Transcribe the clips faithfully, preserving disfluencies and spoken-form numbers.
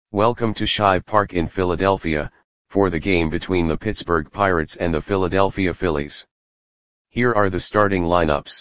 Welcome to Shive Park in Philadelphia, for the game between the Pittsburgh Pirates and the Philadelphia Phillies. Here are the starting lineups.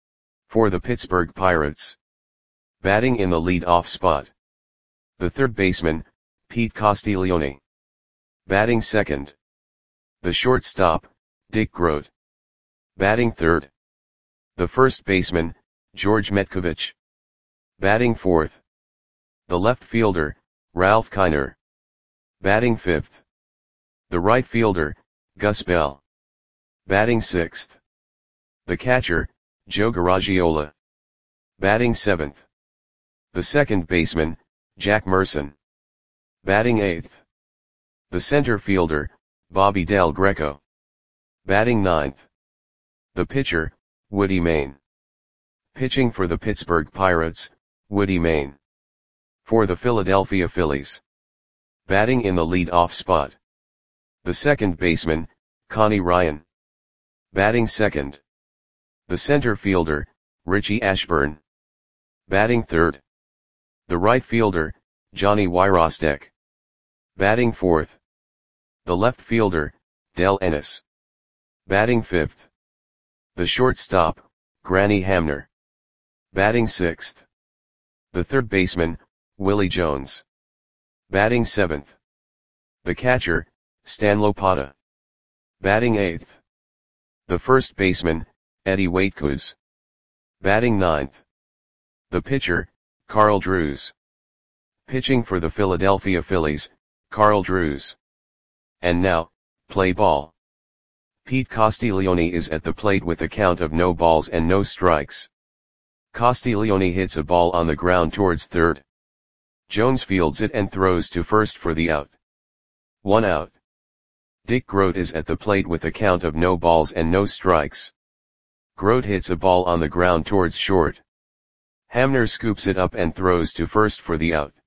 For the Pittsburgh Pirates. Batting in the lead-off spot. The third baseman, Pete Castiglione. Batting second. The shortstop, Dick Groat. Batting third. The first baseman, George Metcovich. Batting fourth. The left fielder, Ralph Kiner. Batting fifth. The right fielder, Gus Bell. Batting sixth. The catcher, Joe Garagiola. Batting seventh. The second baseman, Jack Merson. Batting eighth. The center fielder, Bobby Del Greco. Batting ninth. The pitcher, Woody Main. Pitching for the Pittsburgh Pirates, Woody Main. For the Philadelphia Phillies. Batting in the lead-off spot. The second baseman, Connie Ryan. Batting second. The center fielder, Richie Ashburn. Batting third. The right fielder, Johnny Wyrostek. Batting fourth. The left fielder, Del Ennis. Batting fifth. The shortstop, Granny Hamner. Batting sixth. The third baseman, Willie Jones. Batting seventh. The catcher, Stan Lopata. Batting eighth. The first baseman, Eddie Waitkus. Batting ninth. The pitcher, Carl Drews. Pitching for the Philadelphia Phillies, Carl Drews. And now, play ball. Pete Castiglione is at the plate with a count of no balls and no strikes. Castiglione hits a ball on the ground towards third. Jones fields it and throws to first for the out. One out. Dick Groat is at the plate with a count of no balls and no strikes. Groat hits a ball on the ground towards short. Hamner scoops it up and throws to first for the out.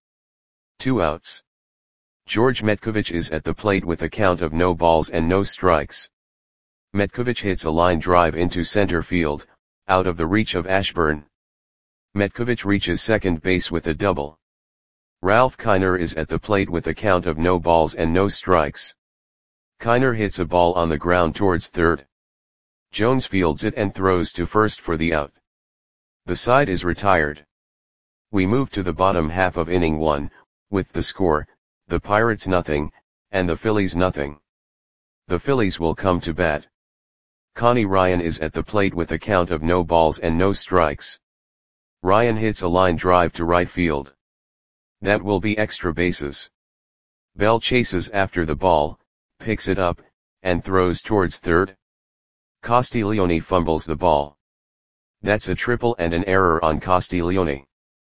Two outs. George Metcovich is at the plate with a count of no balls and no strikes. Metcovich hits a line drive into center field, out of the reach of Ashburn. Metcovich reaches second base with a double. Ralph Kiner is at the plate with a count of no balls and no strikes. Kiner hits a ball on the ground towards third. Jones fields it and throws to first for the out. The side is retired. We move to the bottom half of inning one, with the score, the Pirates nothing, and the Phillies nothing. The Phillies will come to bat. Connie Ryan is at the plate with a count of no balls and no strikes. Ryan hits a line drive to right field. That will be extra bases. Bell chases after the ball, picks it up, and throws towards third. Castiglione fumbles the ball. That's a triple and an error on Castiglione.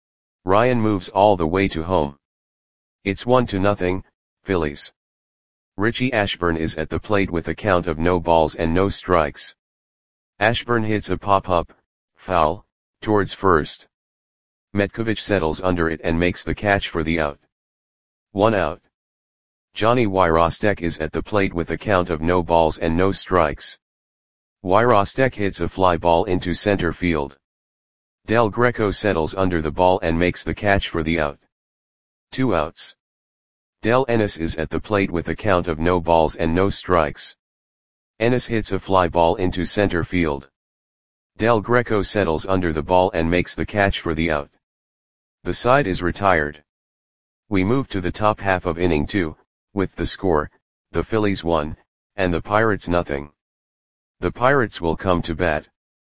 Ryan moves all the way to home. It's one to nothing, Phillies. Richie Ashburn is at the plate with a count of no balls and no strikes. Ashburn hits a pop-up, foul, towards first. Metcovich settles under it and makes the catch for the out. One out. Johnny Wyrostek is at the plate with a count of no balls and no strikes. Wyrostek hits a fly ball into center field. Del Greco settles under the ball and makes the catch for the out. Two outs. Del Ennis is at the plate with a count of no balls and no strikes. Ennis hits a fly ball into center field. Del Greco settles under the ball and makes the catch for the out. The side is retired. We move to the top half of inning two, with the score, the Phillies one, and the Pirates nothing. The Pirates will come to bat.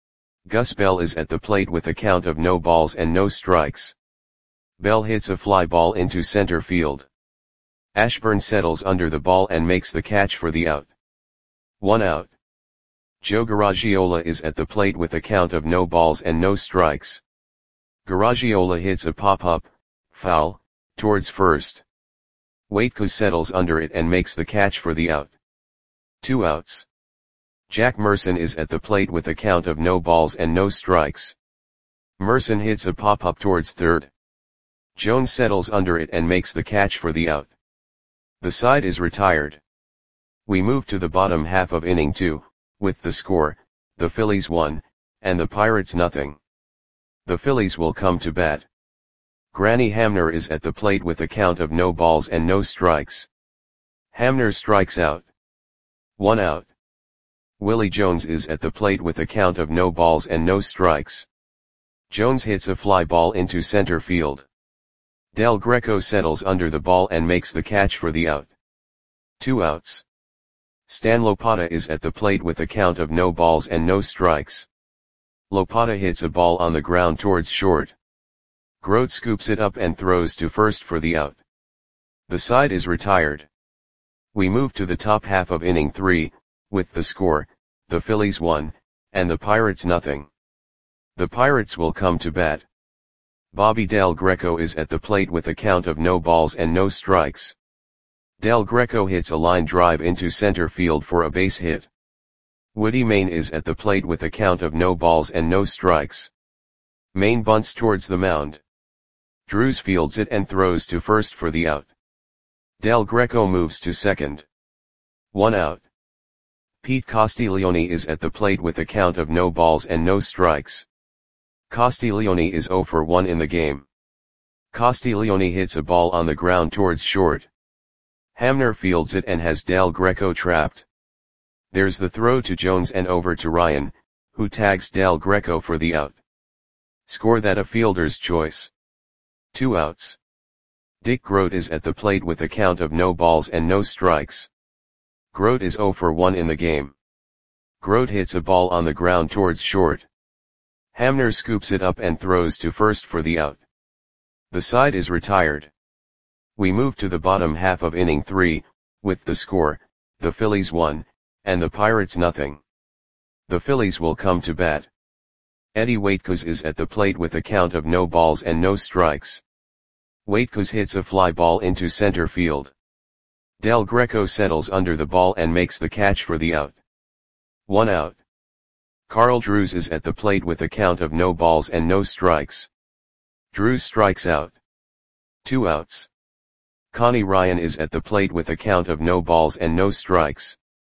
Gus Bell is at the plate with a count of no balls and no strikes. Bell hits a fly ball into center field. Ashburn settles under the ball and makes the catch for the out. One out. Joe Garagiola is at the plate with a count of no balls and no strikes. Garagiola hits a pop-up, foul, towards first. Waitkus settles under it and makes the catch for the out. Two outs. Jack Merson is at the plate with a count of no balls and no strikes. Merson hits a pop-up towards third. Jones settles under it and makes the catch for the out. The side is retired. We move to the bottom half of inning two, with the score, the Phillies one, and the Pirates nothing. The Phillies will come to bat. Granny Hamner is at the plate with a count of no balls and no strikes. Hamner strikes out. One out. Willie Jones is at the plate with a count of no balls and no strikes. Jones hits a fly ball into center field. Del Greco settles under the ball and makes the catch for the out. Two outs. Stan Lopata is at the plate with a count of no balls and no strikes. Lopata hits a ball on the ground towards short. Grote scoops it up and throws to first for the out. The side is retired. We move to the top half of inning three, with the score, the Phillies one, and the Pirates nothing. The Pirates will come to bat. Bobby Del Greco is at the plate with a count of no balls and no strikes. Del Greco hits a line drive into center field for a base hit. Woody Main is at the plate with a count of no balls and no strikes. Main bunts towards the mound. Drews fields it and throws to first for the out. Del Greco moves to second. One out. Pete Castiglione is at the plate with a count of no balls and no strikes. Castiglione is oh for one in the game. Castiglione hits a ball on the ground towards short. Hamner fields it and has Del Greco trapped. There's the throw to Jones and over to Ryan, who tags Del Greco for the out. Score that a fielder's choice. Two outs. Dick Grote is at the plate with a count of no balls and no strikes. Grote is oh for one in the game. Grote hits a ball on the ground towards short. Hamner scoops it up and throws to first for the out. The side is retired. We move to the bottom half of inning three, with the score, the Phillies one, and the Pirates nothing. The Phillies will come to bat. Eddie Waitkos is at the plate with a count of no balls and no strikes. Waitkos hits a fly ball into center field. Del Greco settles under the ball and makes the catch for the out. One out. Carl Drews is at the plate with a count of no balls and no strikes. Drews strikes out. Two outs. Connie Ryan is at the plate with a count of no balls and no strikes.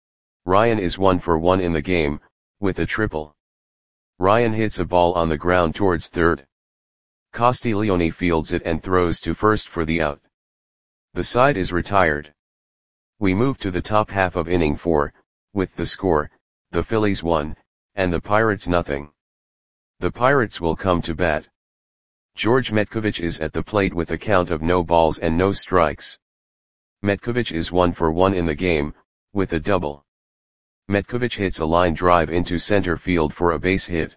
Ryan is one for one in the game, with a triple. Ryan hits a ball on the ground towards third. Castiglione fields it and throws to first for the out. The side is retired. We move to the top half of inning four, with the score, the Phillies one, and the Pirates nothing. The Pirates will come to bat. George Metkovich is at the plate with a count of no balls and no strikes. Metkovich is one for one in the game, with a double. Metkovich hits a line drive into center field for a base hit.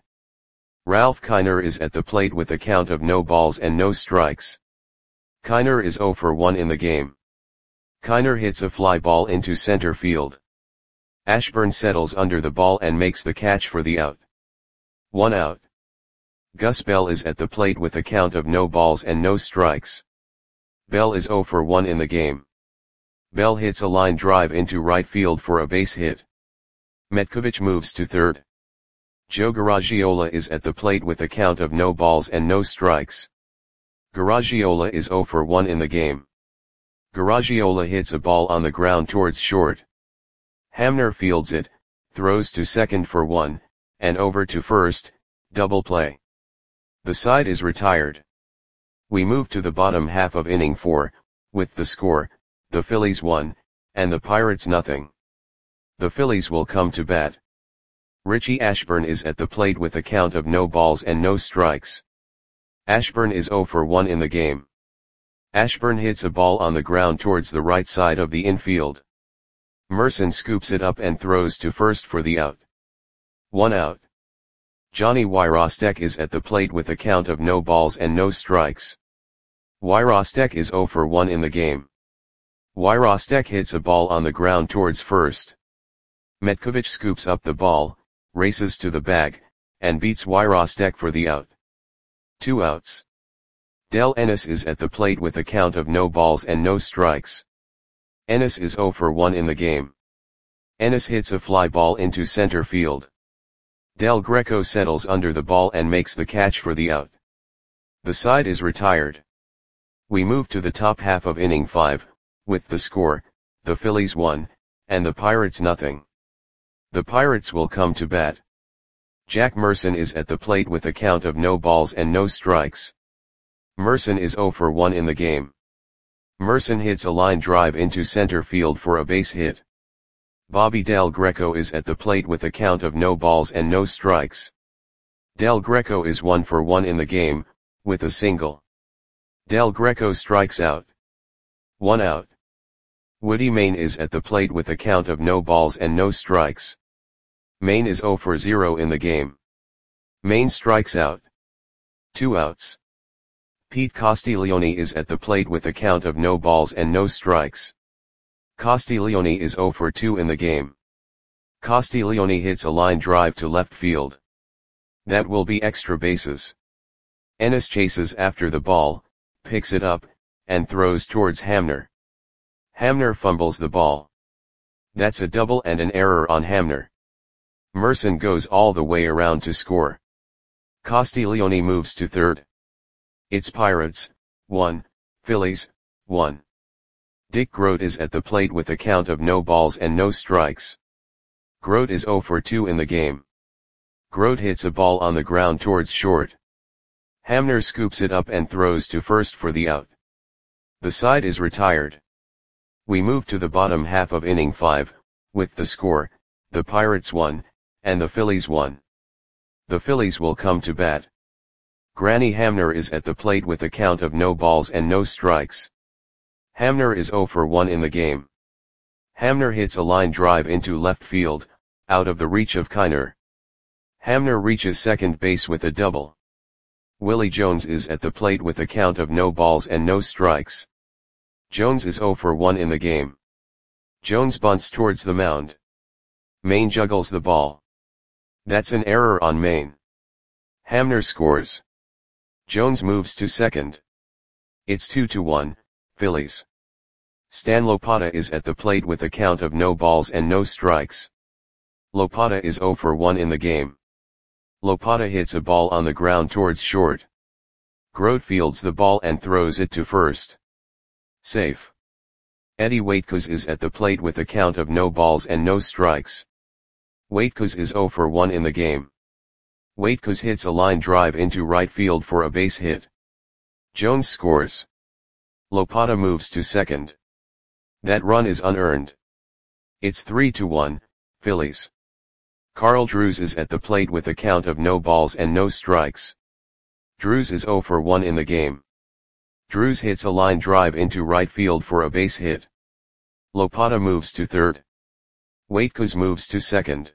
Ralph Kiner is at the plate with a count of no balls and no strikes. Kiner is oh for one in the game. Kiner hits a fly ball into center field. Ashburn settles under the ball and makes the catch for the out. One out. Gus Bell is at the plate with a count of no balls and no strikes. Bell is oh for one in the game. Bell hits a line drive into right field for a base hit. Metkovich moves to third. Joe Garagiola is at the plate with a count of no balls and no strikes. Garagiola is oh for one in the game. Garagiola hits a ball on the ground towards short. Hamner fields it, throws to second for one, and over to first, double play. The side is retired. We move to the bottom half of inning four, with the score, the Phillies one, and the Pirates nothing. The Phillies will come to bat. Richie Ashburn is at the plate with a count of no balls and no strikes. Ashburn is oh for one in the game. Ashburn hits a ball on the ground towards the right side of the infield. Merson scoops it up and throws to first for the out. One out. Johnny Wyrostek is at the plate with a count of no balls and no strikes. Wyrostek is oh for one in the game. Wyrostek hits a ball on the ground towards first. Metkovich scoops up the ball, races to the bag, and beats Wyrostek for the out. Two outs. Del Ennis is at the plate with a count of no balls and no strikes. Ennis is oh for one in the game. Ennis hits a fly ball into center field. Del Greco settles under the ball and makes the catch for the out. The side is retired. We move to the top half of inning five, with the score, the Phillies one, and the Pirates nothing. The Pirates will come to bat. Jack Merson is at the plate with a count of no balls and no strikes. Merson is zero for one in the game. Merson hits a line drive into center field for a base hit. Bobby Del Greco is at the plate with a count of no balls and no strikes. Del Greco is one for one in the game, with a single. Del Greco strikes out. One out. Woody Main is at the plate with a count of no balls and no strikes. Main is zero for zero in the game. Main strikes out. Two outs. Pete Castiglione is at the plate with a count of no balls and no strikes. Castiglione is zero for two in the game. Castiglione hits a line drive to left field. That will be extra bases. Ennis chases after the ball, picks it up, and throws towards Hamner. Hamner fumbles the ball. That's a double and an error on Hamner. Merson goes all the way around to score. Castiglione moves to third. It's Pirates, one, Phillies, one. Dick Grote is at the plate with a count of no balls and no strikes. Grote is zero for two in the game. Grote hits a ball on the ground towards short. Hamner scoops it up and throws to first for the out. The side is retired. We move to the bottom half of inning five, with the score, the Pirates one, and the Phillies one. The Phillies will come to bat. Granny Hamner is at the plate with a count of no balls and no strikes. Hamner is zero for one in the game. Hamner hits a line drive into left field, out of the reach of Kiner. Hamner reaches second base with a double. Willie Jones is at the plate with a count of no balls and no strikes. Jones is zero for one in the game. Jones bunts towards the mound. Main juggles the ball. That's an error on Main. Hamner scores. Jones moves to second. It's two to one, Phillies. Stan Lopata is at the plate with a count of no balls and no strikes. Lopata is zero for one in the game. Lopata hits a ball on the ground towards short. Grote fields the ball and throws it to first. Safe. Eddie Waitkos is at the plate with a count of no balls and no strikes. Waitkos is zero for one in the game. Waitkos hits a line drive into right field for a base hit. Jones scores. Lopata moves to second. That run is unearned. It's three to one, Phillies. Carl Drews is at the plate with a count of no balls and no strikes. Drews is zero for one in the game. Drews hits a line drive into right field for a base hit. Lopata moves to third. Waitkos moves to second.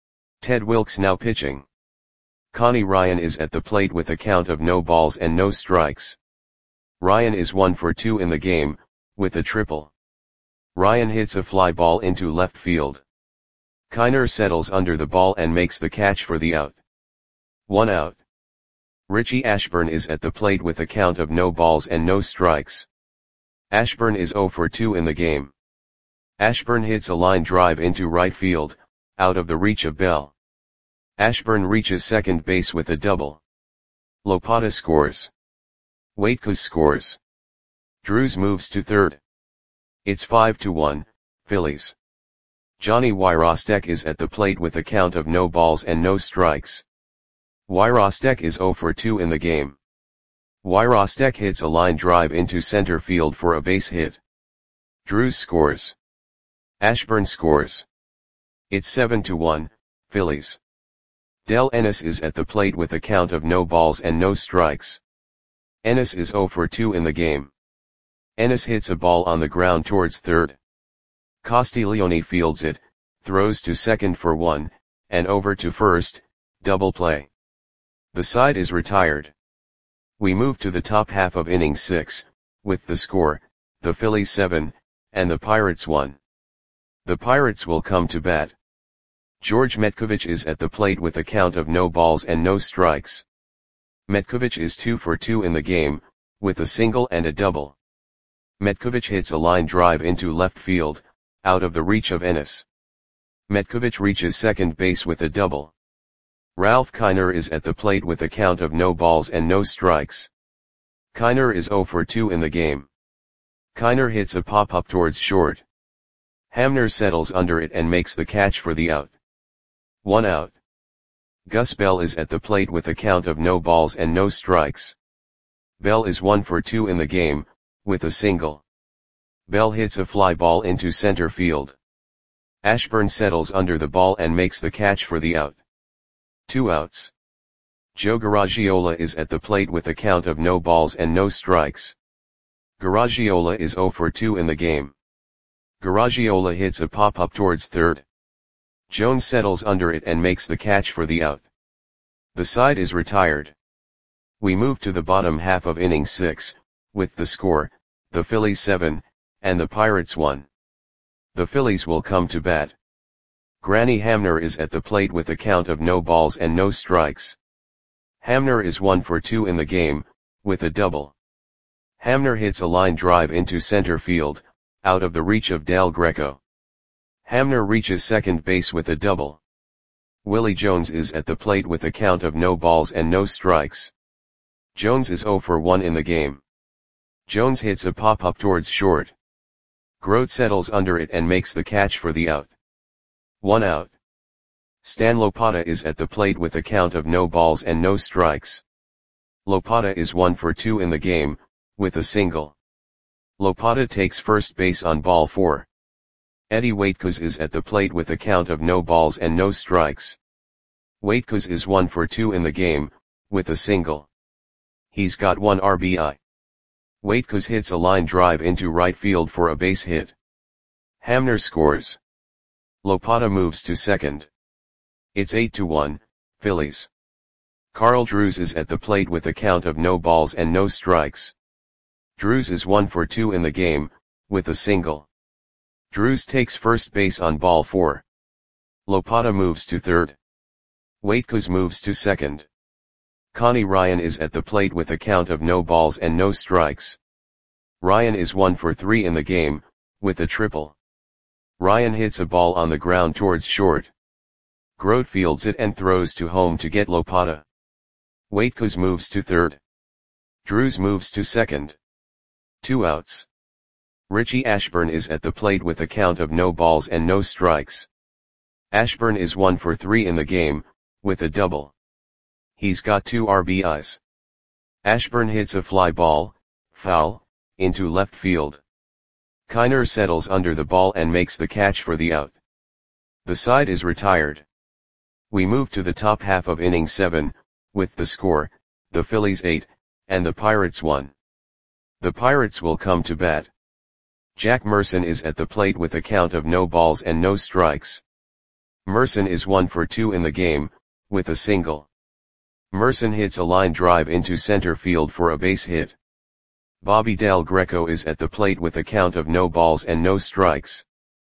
Ted Wilkes now pitching. Connie Ryan is at the plate with a count of no balls and no strikes. Ryan is one for two in the game, with a triple. Ryan hits a fly ball into left field. Kiner settles under the ball and makes the catch for the out. One out. Richie Ashburn is at the plate with a count of no balls and no strikes. Ashburn is zero for two in the game. Ashburn hits a line drive into right field, out of the reach of Bell. Ashburn reaches second base with a double. Lopata scores. Waitkos scores. Drews moves to third. It's five to one, Phillies. Johnny Wyrostek is at the plate with a count of no balls and no strikes. Wyrostek is zero for two in the game. Wyrostek hits a line drive into center field for a base hit. Drews scores. Ashburn scores. It's seven to one, Phillies. Del Ennis is at the plate with a count of no balls and no strikes. Ennis is zero for two in the game. Ennis hits a ball on the ground towards third. Castiglione fields it, throws to second for one, and over to first, double play. The side is retired. We move to the top half of inning six, with the score, the Phillies seven, and the Pirates one. The Pirates will come to bat. George Metkovich is at the plate with a count of no balls and no strikes. Metkovich is two for two in the game, with a single and a double. Metkovich hits a line drive into left field, out of the reach of Ennis. Metkovich reaches second base with a double. Ralph Kiner is at the plate with a count of no balls and no strikes. Kiner is zero for two in the game. Kiner hits a pop-up towards short. Hamner settles under it and makes the catch for the out. One out. Gus Bell is at the plate with a count of no balls and no strikes. Bell is one for two in the game, with a single. Bell hits a fly ball into center field. Ashburn settles under the ball and makes the catch for the out. Two outs. Joe Garagiola is at the plate with a count of no balls and no strikes. Garagiola is zero for two in the game. Garagiola hits a pop-up towards third. Jones settles under it and makes the catch for the out. The side is retired. We move to the bottom half of inning six, with the score, the Phillies seven, and the Pirates one. The Phillies will come to bat. Granny Hamner is at the plate with a count of no balls and no strikes. Hamner is one for two in the game, with a double. Hamner hits a line drive into center field, out of the reach of Del Greco. Hamner reaches second base with a double. Willie Jones is at the plate with a count of no balls and no strikes. Jones is zero for one in the game. Jones hits a pop-up towards short. Grote settles under it and makes the catch for the out. One out. Stan Lopata is at the plate with a count of no balls and no strikes. Lopata is one for two in the game, with a single. Lopata takes first base on ball four. Eddie Waitkos is at the plate with a count of no balls and no strikes. Waitkos is one for two in the game, with a single. He's got one R B I. Waitkos hits a line drive into right field for a base hit. Hamner scores. Lopata moves to second. It's eight to one, Phillies. Carl Drews is at the plate with a count of no balls and no strikes. Drews is one for two in the game, with a single. Drews takes first base on ball four. Lopata moves to third. Waitkos moves to second. Connie Ryan is at the plate with a count of no balls and no strikes. Ryan is one for three in the game, with a triple. Ryan hits a ball on the ground towards short. Grote fields it and throws to home to get Lopata. Waitkos moves to third. Drews moves to second. Two outs. Richie Ashburn is at the plate with a count of no balls and no strikes. Ashburn is one for three in the game, with a double. He's got two R B Is. Ashburn hits a fly ball, foul, into left field. Kiner settles under the ball and makes the catch for the out. The side is retired. We move to the top half of inning seven, with the score, the Phillies eight, and the Pirates one. The Pirates will come to bat. Jack Merson is at the plate with a count of no balls and no strikes. Merson is one for two in the game, with a single. Merson hits a line drive into center field for a base hit. Bobby Del Greco is at the plate with a count of no balls and no strikes.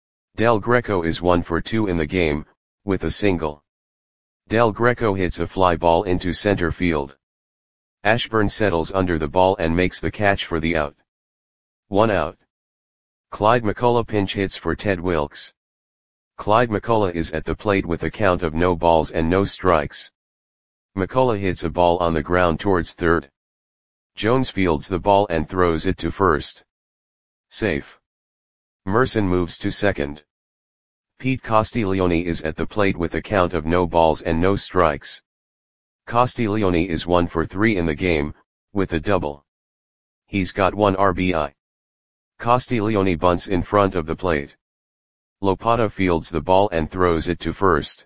Del Greco is one for two in the game, with a single. Del Greco hits a fly ball into center field. Ashburn settles under the ball and makes the catch for the out. One out. Clyde McCullough pinch hits for Ted Wilkes. Clyde McCullough is at the plate with a count of no balls and no strikes. McCullough hits a ball on the ground towards third. Jones fields the ball and throws it to first. Safe. Merson moves to second. Pete Castiglione is at the plate with a count of no balls and no strikes. Castiglione is one for three in the game, with a double. He's got one R B I. Castiglione bunts in front of the plate. Lopata fields the ball and throws it to first.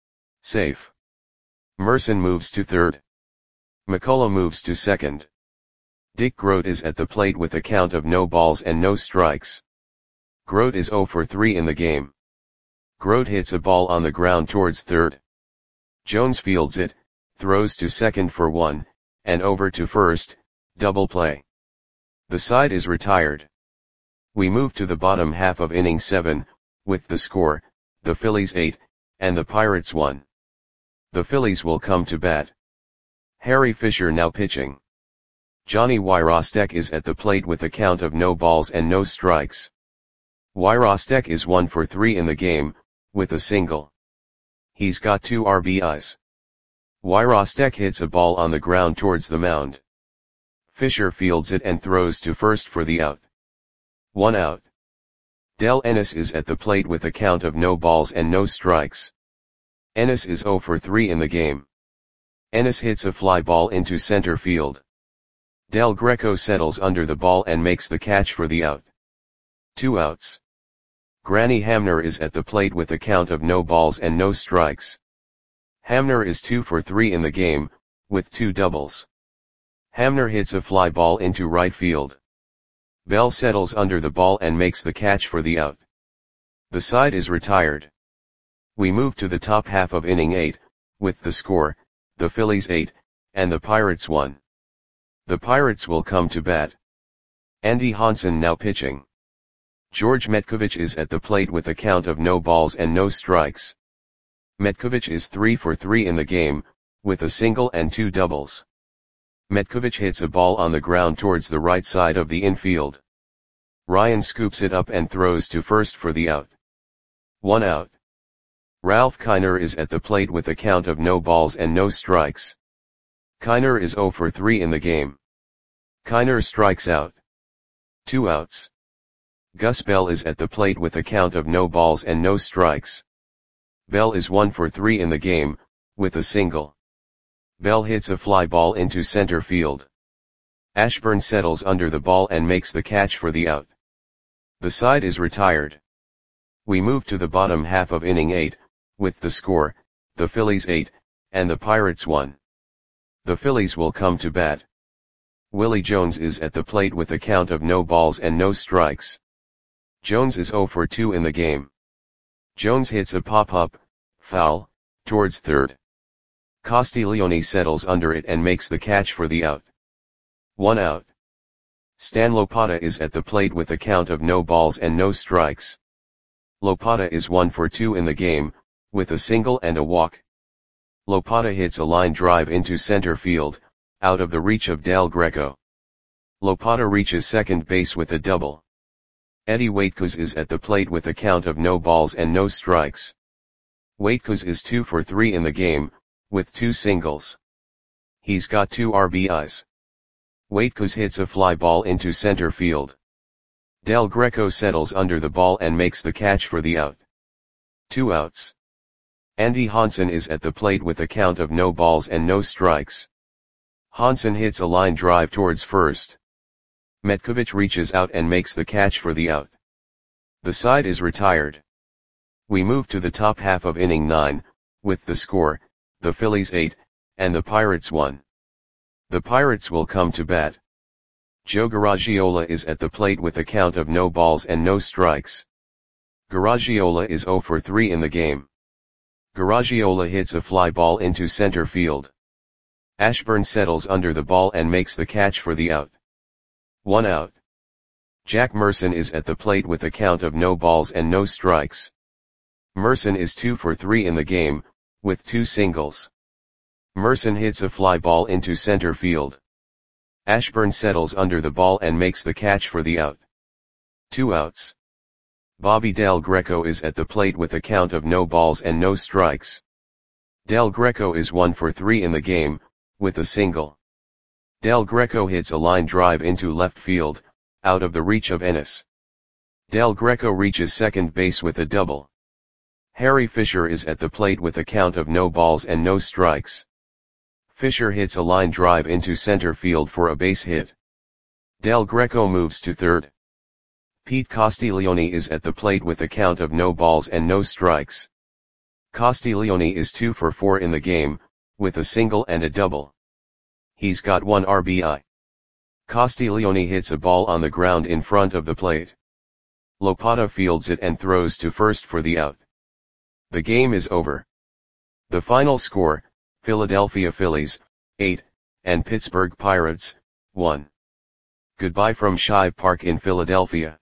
Safe. Merson moves to third. McCullough moves to second. Dick Grote is at the plate with a count of no balls and no strikes. Grote is zero for three in the game. Grote hits a ball on the ground towards third. Jones fields it, throws to second for one, and over to first, double play. The side is retired. We move to the bottom half of inning seven, with the score, the Phillies eight, and the Pirates one. The Phillies will come to bat. Harry Fisher now pitching. Johnny Wyrostek is at the plate with a count of no balls and no strikes. Wyrostek is one for three in the game, with a single. He's got two R B Is. Wyrostek hits a ball on the ground towards the mound. Fisher fields it and throws to first for the out. One out. Del Ennis is at the plate with a count of no balls and no strikes. Ennis is zero for three in the game. Ennis hits a fly ball into center field. Del Greco settles under the ball and makes the catch for the out. Two outs. Granny Hamner is at the plate with a count of no balls and no strikes. Hamner is two for three in the game, with two doubles. Hamner hits a fly ball into right field. Bell settles under the ball and makes the catch for the out. The side is retired. We move to the top half of inning eight, with the score, the Phillies eight, and the Pirates one. The Pirates will come to bat. Andy Hansen now pitching. George Metkovich is at the plate with a count of no balls and no strikes. Metkovich is three for three in the game, with a single and two doubles. Metkovich hits a ball on the ground towards the right side of the infield. Ryan scoops it up and throws to first for the out. One out. Ralph Kiner is at the plate with a count of no balls and no strikes. Kiner is zero for three in the game. Kiner strikes out. Two outs. Gus Bell is at the plate with a count of no balls and no strikes. Bell is one for three in the game, with a single. Bell hits a fly ball into center field. Ashburn settles under the ball and makes the catch for the out. The side is retired. We move to the bottom half of inning eight, with the score, the Phillies eight, and the Pirates one. The Phillies will come to bat. Willie Jones is at the plate with a count of no balls and no strikes. Jones is zero for two in the game. Jones hits a pop-up, foul, towards third. Castiglione settles under it and makes the catch for the out. One out. Stan Lopata is at the plate with a count of no balls and no strikes. Lopata is one for two in the game, with a single and a walk. Lopata hits a line drive into center field, out of the reach of Del Greco. Lopata reaches second base with a double. Eddie Waitkos is at the plate with a count of no balls and no strikes. Waitkos is two for three in the game, with two singles. He's got two R B Is. Waitkos hits a fly ball into center field. Del Greco settles under the ball and makes the catch for the out. Two outs. Andy Hansen is at the plate with a count of no balls and no strikes. Hansen hits a line drive towards first. Metkovich reaches out and makes the catch for the out. The side is retired. We move to the top half of inning nine, with the score, the Phillies eight, and the Pirates one. The Pirates will come to bat. Joe Garagiola is at the plate with a count of no balls and no strikes. Garagiola is zero for three in the game. Garagiola hits a fly ball into center field. Ashburn settles under the ball and makes the catch for the out. One out. Jack Merson is at the plate with a count of no balls and no strikes. Merson is two for three in the game, with two singles. Merson hits a fly ball into center field. Ashburn settles under the ball and makes the catch for the out. Two outs. Bobby Del Greco is at the plate with a count of no balls and no strikes. Del Greco is one for three in the game, with a single. Del Greco hits a line drive into left field, out of the reach of Ennis. Del Greco reaches second base with a double. Harry Fisher is at the plate with a count of no balls and no strikes. Fisher hits a line drive into center field for a base hit. Del Greco moves to third. Pete Castiglione is at the plate with a count of no balls and no strikes. Castiglione is two for four in the game, with a single and a double. He's got one R B I. Castiglione hits a ball on the ground in front of the plate. Lopata fields it and throws to first for the out. The game is over. The final score, Philadelphia Phillies, eight, and Pittsburgh Pirates, one. Goodbye from Shive Park in Philadelphia.